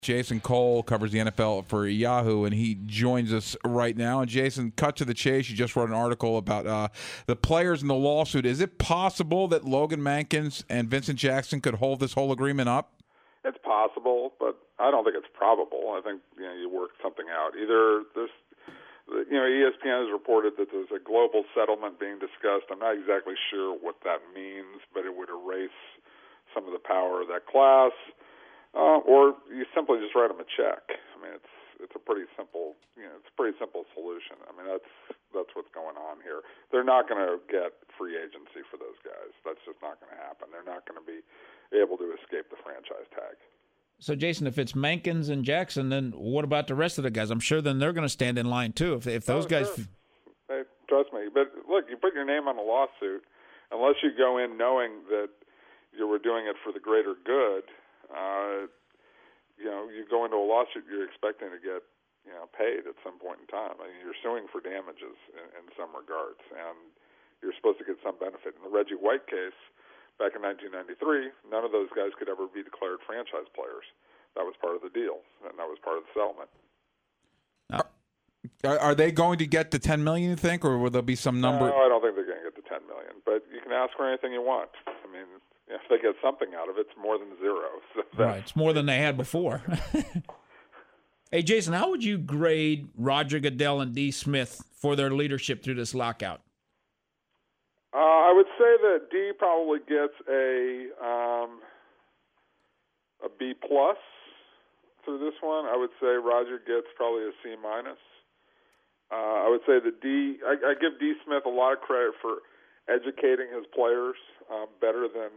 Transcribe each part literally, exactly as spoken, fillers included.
Jason Cole covers the N F L for Yahoo, and he joins us right now. And Jason, cut to the chase. You just wrote an article about uh, the players in the lawsuit. Is it possible that Logan Mankins and Vincent Jackson could hold this whole agreement up? It's possible, but I don't think it's probable. I think you know you work something out. Either this, you know, E S P N has reported that there's a global settlement being discussed. I'm not exactly sure what that means, but it would erase some of the power of that class. Uh, or you simply just write them a check. I mean, it's it's a pretty simple, you know, it's a pretty simple solution. I mean, that's that's what's going on here. They're not going to get free agency for those guys. That's just not going to happen. They're not going to be able to escape the franchise tag. So, Jason, if it's Mankins and Jackson, then what about the rest of the guys? I'm sure then they're going to stand in line too. If if those oh, guys, sure. Hey, trust me. But look, you put your name on a lawsuit, unless you go in knowing that you were doing it for the greater good. Uh, you know, you go into a lawsuit, you're expecting to get, you know, paid at some point in time. I mean, you're suing for damages in, in some regards, and you're supposed to get some benefit. In the Reggie White case back in nineteen ninety-three, none of those guys could ever be declared franchise players. That was part of the deal, and that was part of the settlement. Are, are they going to get the ten million dollars, you think, or will there be some number? No, I don't think they're going to get the ten million dollars, but you can ask for anything you want. I mean, if they get something out of it, it's more than zero. So right, it's more than they had before. Hey, Jason, how would you grade Roger Goodell and D. Smith for their leadership through this lockout? Uh, I would say that D probably gets a um, a B plus through this one. I would say Roger gets probably a C minus. Uh, I would say that D. I, I give D. Smith a lot of credit for educating his players um, better than.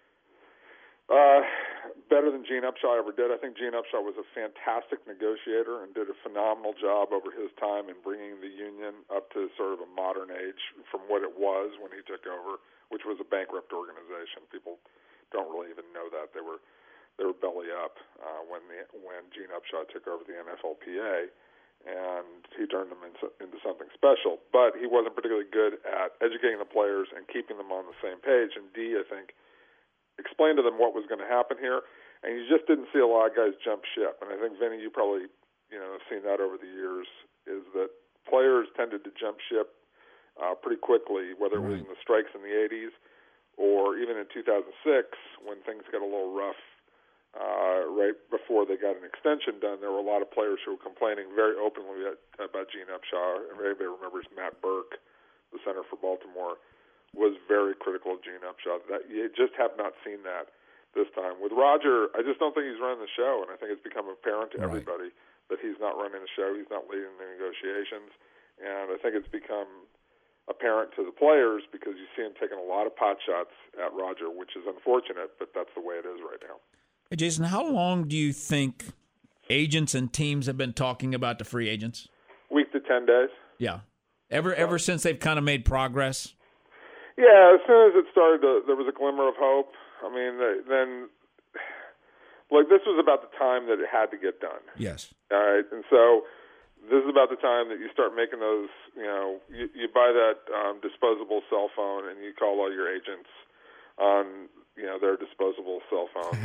Uh, better than Gene Upshaw ever did. I think Gene Upshaw was a fantastic negotiator and did a phenomenal job over his time in bringing the union up to sort of a modern age from what it was when he took over, which was a bankrupt organization. People don't really even know that. They were they were belly up uh, when the, when Gene Upshaw took over the N F L P A, and he turned them into, into something special. But he wasn't particularly good at educating the players and keeping them on the same page. And D, I think, explained to them what was going to happen here, and you just didn't see a lot of guys jump ship. And I think, Vinny, you probably you know seen that over the years, is that players tended to jump ship uh, pretty quickly, whether it was in the strikes in the eighties or even in two thousand six when things got a little rough uh, right before they got an extension done. There were a lot of players who were complaining very openly at, about Gene Upshaw. Everybody remembers Matt Burke, the center for Baltimore, was very critical of Gene Upshaw. That you just have not seen that this time. With Roger, I just don't think he's running the show, and I think it's become apparent to everybody right. that he's not running the show. He's not leading the negotiations, and I think it's become apparent to the players because you see him taking a lot of pot shots at Roger, which is unfortunate, but that's the way it is right now. Hey, Jason, how long do you think agents and teams have been talking about the free agents? Week to ten days. Yeah. Ever, yeah. ever since they've kind of made progress? Yeah, as soon as it started, to, there was a glimmer of hope. I mean, then, like, this was about the time that it had to get done. Yes. All right, and so this is about the time that you start making those, you know, you, you buy that um, disposable cell phone and you call all your agents on, you know, their disposable cell phone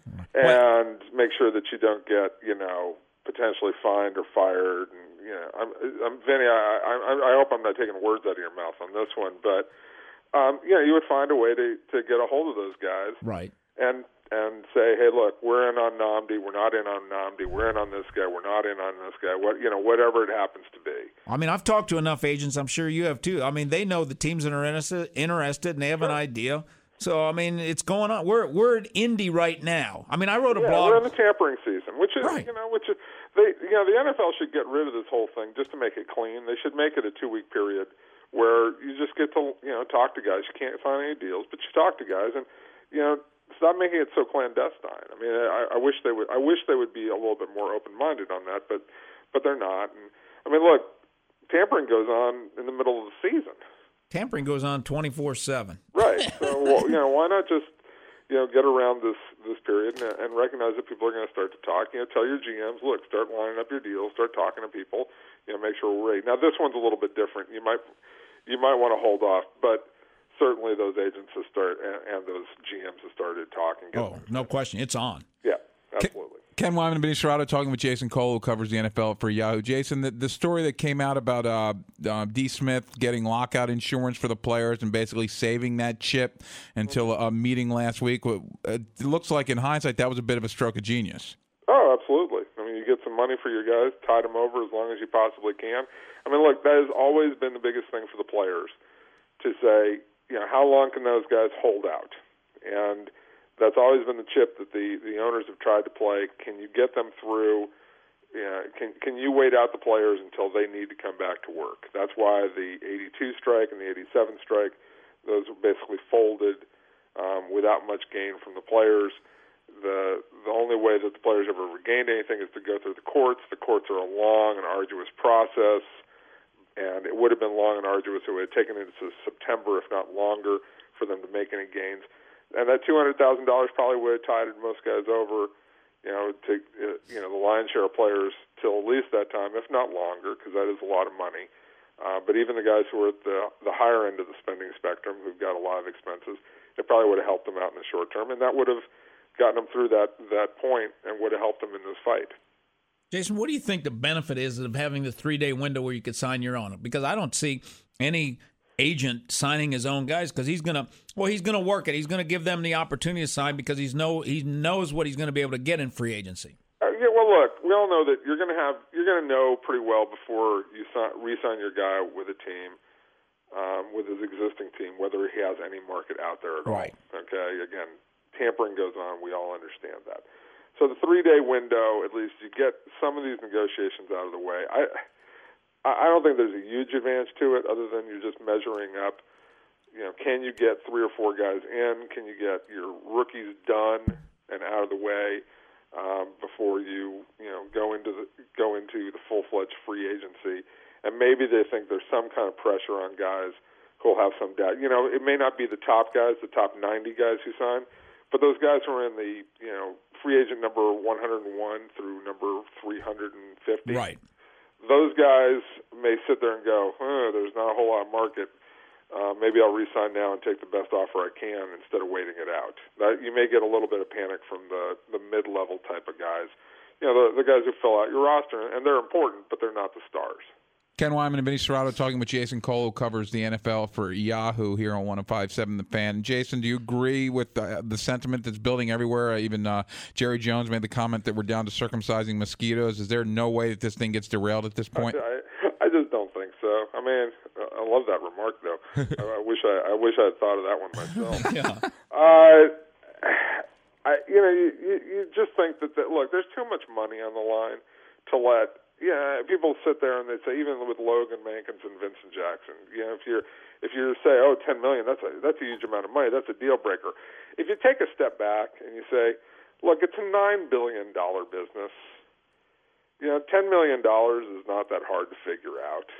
and make sure that you don't get, you know, potentially fined or fired. And, you know, I'm, I'm Vinny, I, I, I hope I'm not taking words out of your mouth on this one, but Um, you know, you would find a way to, to get a hold of those guys, right? And and say, hey, look, we're in on Nnamdi, we're not in on Nnamdi, we're in on this guy, we're not in on this guy. What you know, whatever it happens to be. I mean, I've talked to enough agents. I'm sure you have too. I mean, they know the teams that are interested, interested, and they have sure. an idea. So I mean, it's going on. We're we're at Indy right now. I mean, I wrote a yeah, blog. We're in the tampering season, which is right. you know, which is they you know the N F L should get rid of this whole thing just to make it clean. They should make it a two week period where you just get to, you know, talk to guys. You can't sign any deals, but you talk to guys, and you know, stop making it so clandestine. I mean, I, I wish they would. I wish they would be a little bit more open-minded on that, but but they're not. And I mean, look, tampering goes on in the middle of the season. Tampering goes on twenty-four seven. Right. So well, you know, why not just you know get around this this period and, and recognize that people are going to start to talk. You know, tell your G Ms, look, start lining up your deals, start talking to people. You know, make sure we're ready. Now, this one's a little bit different. You might. You might want to hold off, but certainly those agents have started and, and those G Ms have started talking. Oh, no question. It's on. Yeah, absolutely. Ken Wyman and Benny Serrato talking with Jason Cole, who covers the N F L for Yahoo. Jason, the, the story that came out about uh, uh, D. Smith getting lockout insurance for the players and basically saving that chip until a meeting last week, it looks like in hindsight that was a bit of a stroke of genius. Oh, absolutely. I mean, you get some money for your guys, tide them over as long as you possibly can. I mean, look, that has always been the biggest thing for the players, to say, you know, how long can those guys hold out? And that's always been the chip that the, the owners have tried to play. Can you get them through? You know, can can you wait out the players until they need to come back to work? That's why the eighty-two strike and the eighty-seven strike, those were basically folded um, without much gain from the players. The the only way that the players ever regained anything is to go through the courts. The courts are a long and arduous process, and it would have been long and arduous. It would have taken into September, if not longer, for them to make any gains. And that two hundred thousand dollars probably would have tided most guys over, you know, to uh, you know the lion's share of players till at least that time, if not longer, because that is a lot of money. Uh, but even the guys who are at the the higher end of the spending spectrum, who've got a lot of expenses, it probably would have helped them out in the short term, and that would have gotten them through that that point and would have helped them in this fight. Jason, what do you think the benefit is of having the three-day window where you could sign your own? Because I don't see any agent signing his own guys, because he's gonna well he's gonna work it. He's gonna give them the opportunity to sign because he's know he knows what he's going to be able to get in free agency. Uh, yeah, well, look, we all know that you're gonna have you're gonna know pretty well before you sign, re-sign your guy with a team, um, with his existing team, whether he has any market out there at right. all. Okay, again, tampering goes on. We all understand that. So the three-day window, at least, you get some of these negotiations out of the way. I. I don't think there's a huge advantage to it, other than you're just measuring up, you know, can you get three or four guys in? Can you get your rookies done and out of the way um, before you, you know, go into the go into the full-fledged free agency? And maybe they think there's some kind of pressure on guys who'll have some doubt. You know, it may not be the top guys, the top ninety guys who sign, but those guys who are in the, you know, free agent number one hundred one through number three hundred fifty. Right. Those guys may sit there and go, huh, there's not a whole lot of market. Uh, maybe I'll re-sign now and take the best offer I can instead of waiting it out. That, you may get a little bit of panic from the, the mid-level type of guys. You know, the, the guys who fill out your roster, and they're important, but they're not the stars. Ken Wyman and Benny Serrato talking with Jason Cole, who covers the N F L for Yahoo here on one oh five point seven The Fan. Jason, do you agree with the, the sentiment that's building everywhere? Even uh, Jerry Jones made the comment that we're down to circumcising mosquitoes. Is there no way that this thing gets derailed at this point? I, I, I just don't think so. I mean, I love that remark, though. I, I wish I, I wish I had thought of that one myself. yeah. Uh, I, you know, you, you, you just think that, that, look, there's too much money on the line to let. Yeah, people sit there and they say, even with Logan Mankins and Vincent Jackson, you know, if you're if you say, oh, ten million, that's a that's a huge amount of money, that's a deal breaker. If you take a step back and you say, look, it's a nine billion dollar business. You know, ten million dollars is not that hard to figure out.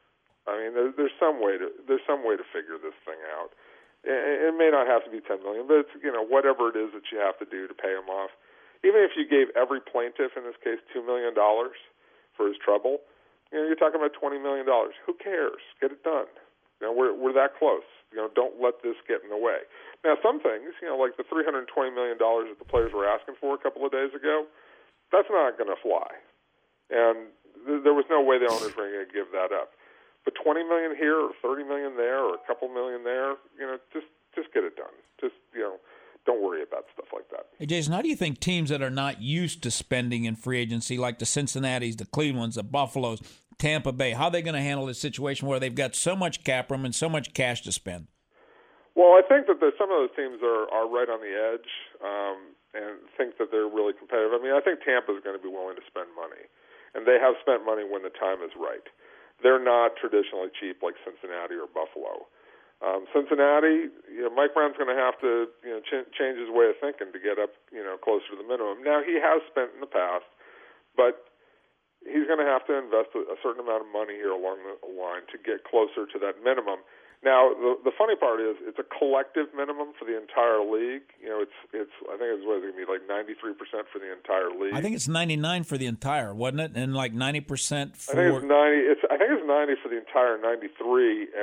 I mean, there, there's some way to there's some way to figure this thing out. It, it may not have to be ten million, but it's, you know, whatever it is that you have to do to pay them off. Even if you gave every plaintiff in this case two million dollars for his trouble, you know, you're talking about twenty million dollars. Who cares? Get it done. You know, we're we're that close. You know, don't let this get in the way. Now, some things, you know, like the three hundred twenty million dollars that the players were asking for a couple of days ago, that's not going to fly. And th- there was no way the owners were going to give that up. But twenty million dollars here or thirty million dollars there or a couple million there, you know, just just get it done. Just, you know, don't worry about stuff like that. Hey, Jason, how do you think teams that are not used to spending in free agency, like the Cincinnatis, the Clevelands, the Buffaloes, Tampa Bay, how are they going to handle this situation where they've got so much cap room and so much cash to spend? Well, I think that there's some of those teams are, are right on the edge um, and think that they're really competitive. I mean, I think Tampa is going to be willing to spend money, and they have spent money when the time is right. They're not traditionally cheap like Cincinnati or Buffalo. Um, Cincinnati, you know, Mike Brown's going to have to, you know, ch- change his way of thinking to get up, you know, closer to the minimum. Now, he has spent in the past, but he's going to have to invest a, a certain amount of money here along the line to get closer to that minimum. Now, the the funny part is it's a collective minimum for the entire league. You know, it's it's I think it's what it's going to be like ninety-three percent for the entire league. I think it's ninety-nine for the entire, wasn't it? And like ninety percent for. I think it's ninety. It's I think it's ninety for the entire ninety-three, and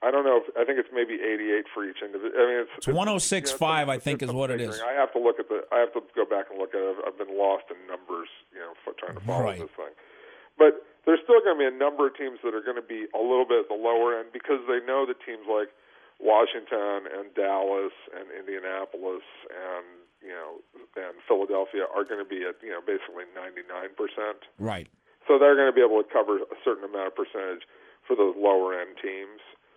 I don't know. If, I think it's maybe eighty-eight for each individual. I mean, it's, it's one oh six point five, you know, I think, is what it is. I have to look at the. I have to go back and look at it. I've been lost in numbers, you know, trying to follow right. this thing. But there's still going to be a number of teams that are going to be a little bit at the lower end because they know that teams like Washington and Dallas and Indianapolis and you know and Philadelphia are going to be at you know basically ninety-nine percent. Right. So they're going to be able to cover a certain amount of percentage for those lower end teams.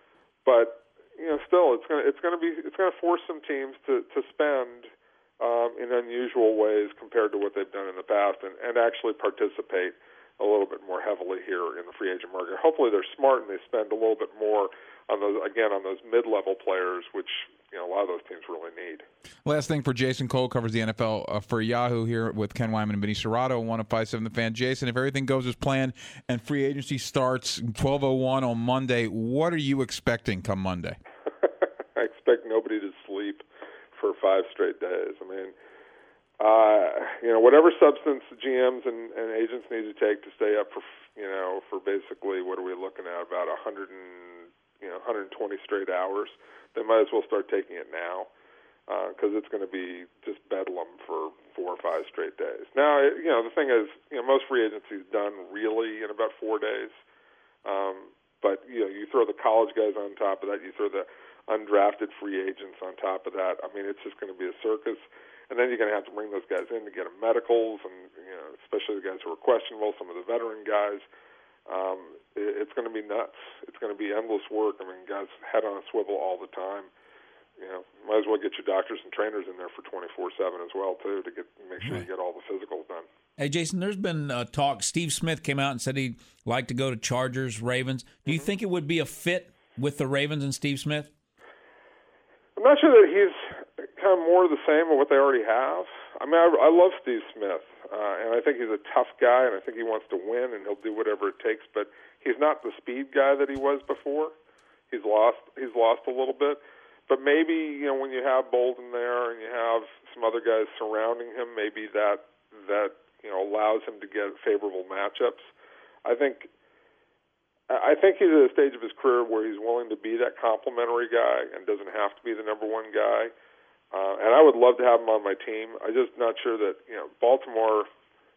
But you know, still, it's going to it's going to be it's going to force some teams to to spend um, in unusual ways compared to what they've done in the past, and, and actually participate a little bit more heavily here in the free agent market. Hopefully, they're smart and they spend a little bit more on those again on those mid-level players, which you know a lot of those teams really need. Last thing for Jason Cole, covers the N F L uh, for Yahoo here with Ken Wyman and Vinny Serrato, one oh five point seven The Fan. Jason, if everything goes as planned and free agency starts twelve oh one on Monday, what are you expecting come Monday? I expect nobody to sleep for five straight days. I mean, uh, you know, whatever substance G Ms and, and agents need to take to stay up for, you know, for basically what are we looking at, about one hundred and, you know, one hundred twenty straight hours, they might as well start taking it now. Because uh, it's going to be just bedlam for four or five straight days. Now, you know, the thing is, you know, most free agency is done really in about four days. Um, but, you know, you throw the college guys on top of that, you throw the undrafted free agents on top of that. I mean, it's just going to be a circus. And then you're going to have to bring those guys in to get them medicals, and, you know, especially the guys who are questionable, some of the veteran guys. Um, it, it's going to be nuts. It's going to be endless work. I mean, guys head on a swivel all the time. You know, might as well get your doctors and trainers in there for twenty-four seven as well, too, to get make sure you get all the physicals done. Hey, Jason, there's been uh, talk. Steve Smith came out and said he'd like to go to Chargers, Ravens. Do you mm-hmm. think it would be a fit with the Ravens and Steve Smith? I'm not sure that he's kind of more of the same of what they already have. I mean, I, I love Steve Smith, uh, and I think he's a tough guy, and I think he wants to win, and he'll do whatever it takes, but he's not the speed guy that he was before. He's lost, he's lost a little bit. But maybe, you know, when you have Bolden there and you have some other guys surrounding him, maybe that that you know allows him to get favorable matchups. I think I think he's at a stage of his career where he's willing to be that complimentary guy and doesn't have to be the number one guy. Uh, and I would love to have him on my team. I'm just not sure that you know Baltimore.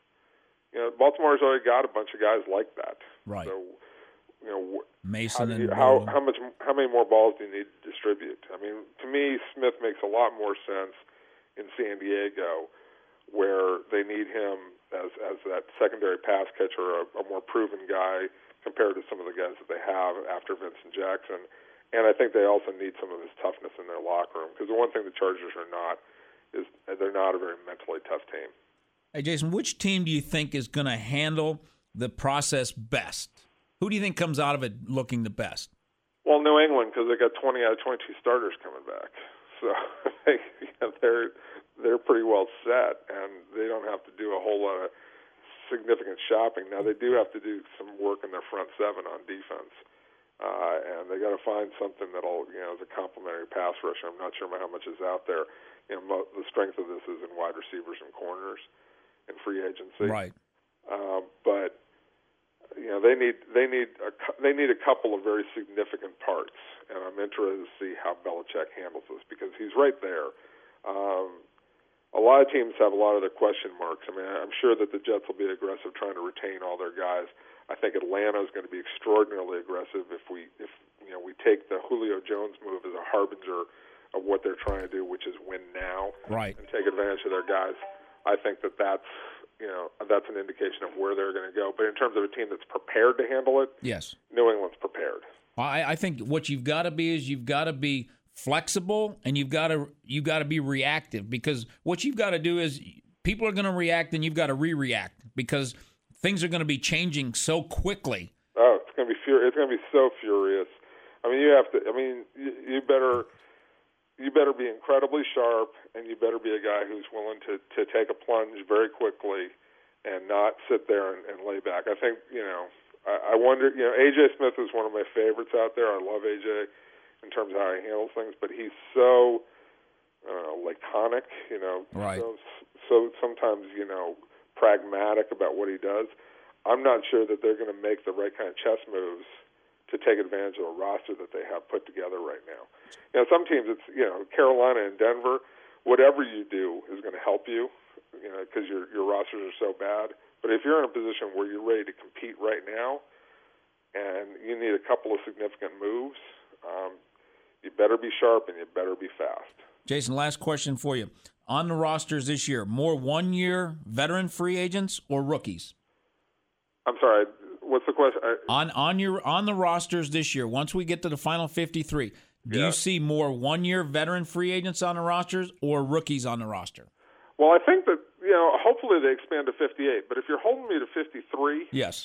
You know, Baltimore's already got a bunch of guys like that. Right. So, you know, Mason how, you, and how how much how many more balls do you need to distribute? I mean, to me, Smith makes a lot more sense in San Diego, where they need him as as that secondary pass catcher, a, a more proven guy compared to some of the guys that they have after Vincent Jackson. And I think they also need some of his toughness in their locker room, because the one thing the Chargers are not is they're not a very mentally tough team. Hey, Jason, which team do you think is going to handle the process best? Who do you think comes out of it looking the best? Well, New England, because they got twenty out of twenty-two starters coming back, so you know, they're they're pretty well set, and they don't have to do a whole lot of significant shopping. Now they do have to do some work in their front seven on defense, uh, and they got to find something that'll you know as a complementary pass rusher. I'm not sure how much is out there. You know, mo- the strength of this is in wide receivers and corners in free agency, right? Uh, but you know they need they need a, they need a couple of very significant parts, and I'm interested to see how Belichick handles this, because he's right there. Um, a lot of teams have a lot of their question marks. I mean, I'm sure that the Jets will be aggressive trying to retain all their guys. I think Atlanta is going to be extraordinarily aggressive if we if you know we take the Julio Jones move as a harbinger of what they're trying to do, which is win now, right, and take advantage of their guys. I think that that's you know, that's an indication of where they're going to go. But in terms of a team that's prepared to handle it, yes, New England's prepared. I, I think what you've got to be is you've got to be flexible, and you've got to you got to be reactive, because what you've got to do is people are going to react, and you've got to re-react, because things are going to be changing so quickly. Oh, it's going to be fur- It's going to be so furious. I mean, you have to. I mean, you, you better. You better be incredibly sharp, and you better be a guy who's willing to, to take a plunge very quickly and not sit there and, and lay back. I think, you know, I, I wonder, you know, A J Smith is one of my favorites out there. I love A J in terms of how he handles things, but he's so uh, laconic, you know, right. so, so sometimes, you know, pragmatic about what he does. I'm not sure that they're going to make the right kind of chess moves to take advantage of the roster that they have put together right now. You know, some teams, it's, you know, Carolina and Denver, whatever you do is going to help you, you know, because your, your rosters are so bad. But if you're in a position where you're ready to compete right now and you need a couple of significant moves, um, you better be sharp and you better be fast. Jason, last question for you. On the rosters this year, more one-year veteran free agents or rookies? I'm sorry, what's the question? I, on on your on the rosters this year, once we get to the final fifty-three, do yeah. you see more one-year veteran free agents on the rosters or rookies on the roster? Well, I think that, you know, hopefully they expand to fifty-eight, but if you're holding me to fifty-three, yes.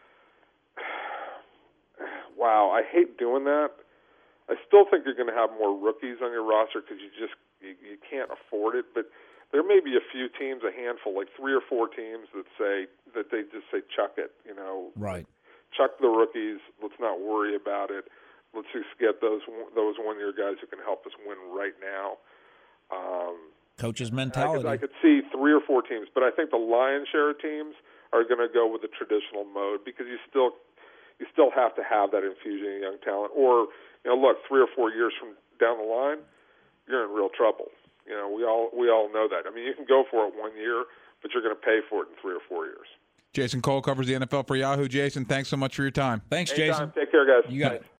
Wow, I hate doing that. I still think you're going to have more rookies on your roster because you just you, you can't afford it. But there may be a few teams, a handful, like three or four teams that say that they just say chuck it. You know, right? Chuck the rookies. Let's not worry about it. Let's just get those those one year guys who can help us win right now. Um, Coach's mentality. I could, I could see three or four teams, but I think the lion's share of teams are going to go with the traditional mode because you still you still have to have that infusion of young talent. Or, you know, look, three or four years from down the line, you're in real trouble. You know, we all we all know that. I mean, you can go for it one year, but you're going to pay for it in three or four years. Jason Cole covers the N F L for Yahoo. Jason, thanks so much for your time. Thanks, Anytime. Jason. Take care, guys. You got it.